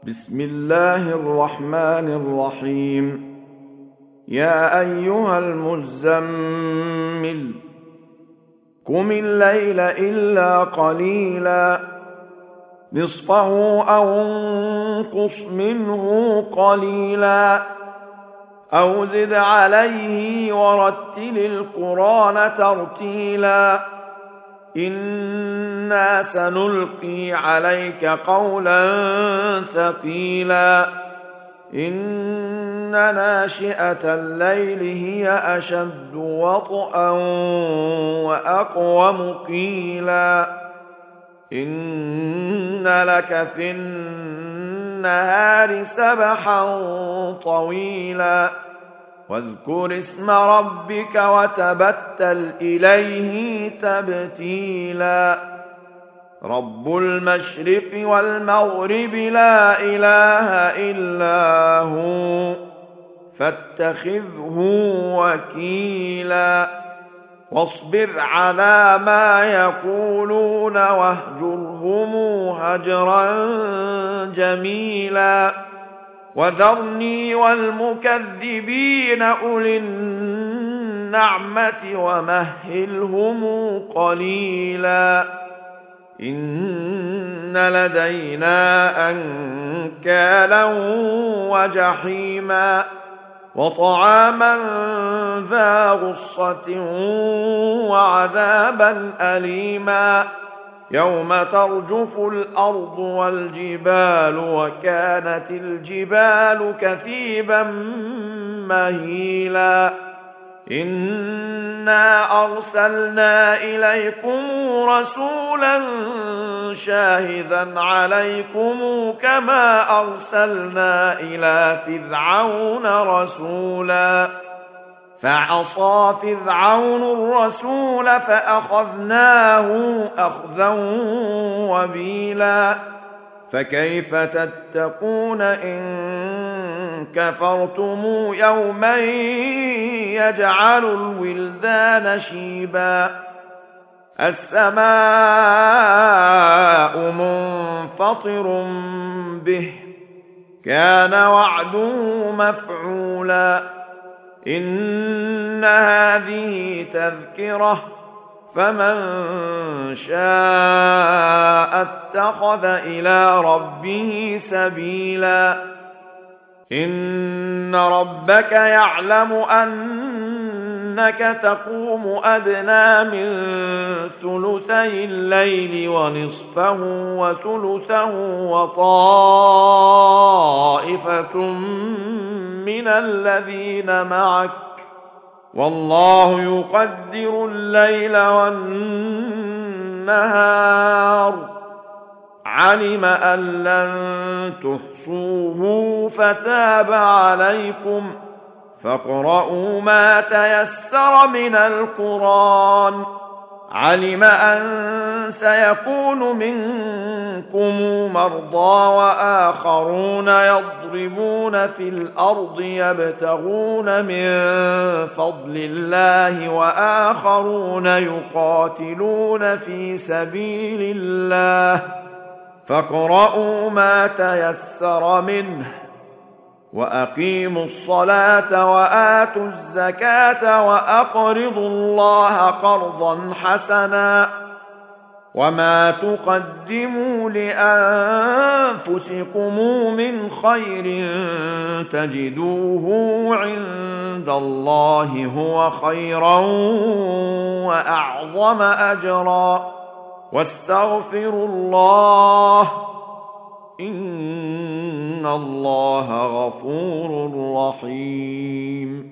بسم الله الرحمن الرحيم. يا أيها المزمل قم الليل إلا قليلا نصفه أو انقص منه قليلا أو زد عليه ورتل القرآن ترتيلا إنا سنلقي عليك قولا ثقيلا إن ناشئة الليل هي أشد وطئا وأقوم قيلا إن لك في النهار سبحا طويلا واذكر اسم ربك وتبتل إليه تبتيلا رب المشرق والمغرب لا إله إلا هو فاتخذه وكيلا واصبر على ما يقولون واهجرهم هجرا جميلا وذرني والمكذبين أولي النعمة ومهلهم قليلا إن لدينا أنكالا وجحيما وطعاما ذا غصة وعذابا أليما يوم ترجف الأرض والجبال وكانت الجبال كثيبا مهيلا إنا أرسلنا إليكم رسولا شاهدا عليكم كما أرسلنا إلى فرعون رسولا فعصى فرعون الرسول فأخذناه أخذا وبيلا فكيف تتقون إن كفرتم يوما يجعل الولدان شيبا السماء منفطر به كان وعده مفعولا إن هذه تذكرة فمن شاء اتخذ إلى ربه سبيلا إن ربك يعلم أنك تقوم أدنى من ثلثي الليل ونصفه وثلثه وطائفة من الذين معك والله يقدر الليل والنهار علم أن لن تحصوه فتاب عليكم فاقرؤوا ما تيسر من القرآن علم أن سيكون منكم مرضى وآخرون يضربون في الأرض يبتغون من فضل الله وآخرون يقاتلون في سبيل الله فاقرؤوا ما تيسر منه وأقيموا الصلاة وآتوا الزكاة وأقرضوا الله قرضا حسنا وما تقدموا لأنفسكم من خير تجدوه عند الله هو خيرا وأعظم أجرا واستغفروا الله إن الله غفور رحيم